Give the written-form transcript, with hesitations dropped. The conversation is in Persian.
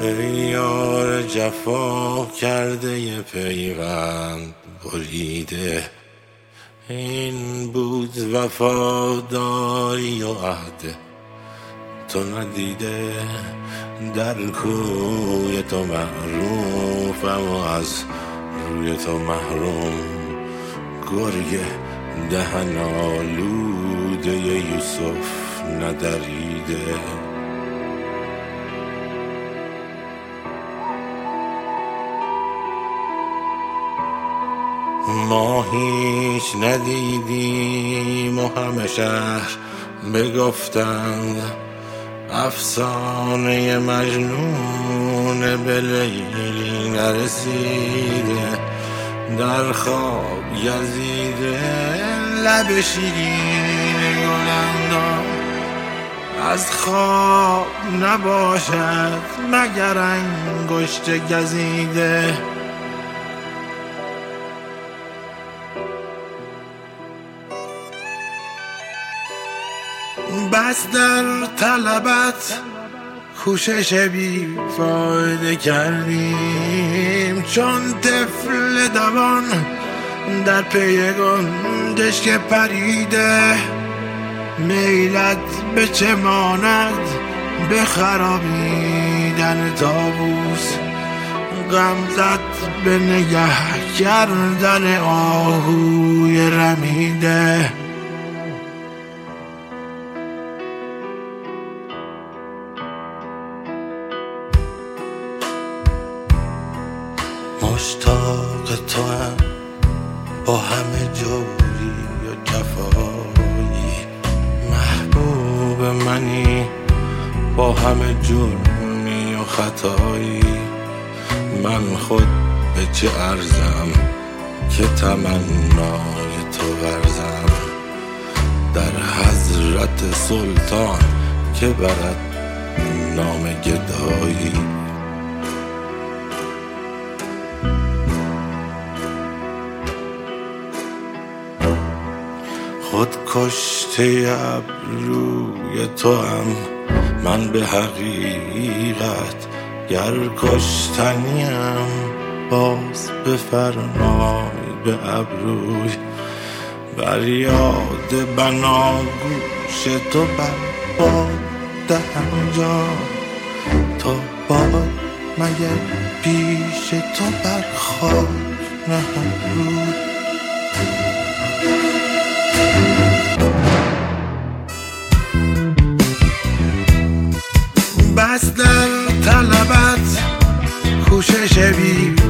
ای یار جفا کرده ی پیوند بریده، این بود وفاداری و عهد تو ندیده. در کوی تو معروفم و از روی تو محروم، گرگ دهن آلوده یوسف ندریده. ما هیچ ندیدیم و همه شهر بگفتند، افسانه مجنون به لیلی نرسیده. در خواب گزیده لب شیرین گلندام، از خواب نباشد مگر انگشت گزیده. بس در طلبت کوشش بی فایده کردیم، چون طفل دوان در پی گنجشک پریده. میلت به چه ماند به خرابیدن طاووس، غمزت به نگه کردن آهوی رمیده. مشتاق تو هم با همه جوری و جفایی، محبوب منی با همه جرمی و خطایی. من خود به چه ارزم که تمنای تو ورزم، در حضرت سلطان که برد نام گدایی. خود کشته ابروی تو هم من به حقیقت، گر کشتنیم باز بفرمای به ابروی. بر یاد بناگوش تو بر باد دهم جان، تو باد مگر پیش تو بر خاک نهم روی. بس در طلبت کوشش بی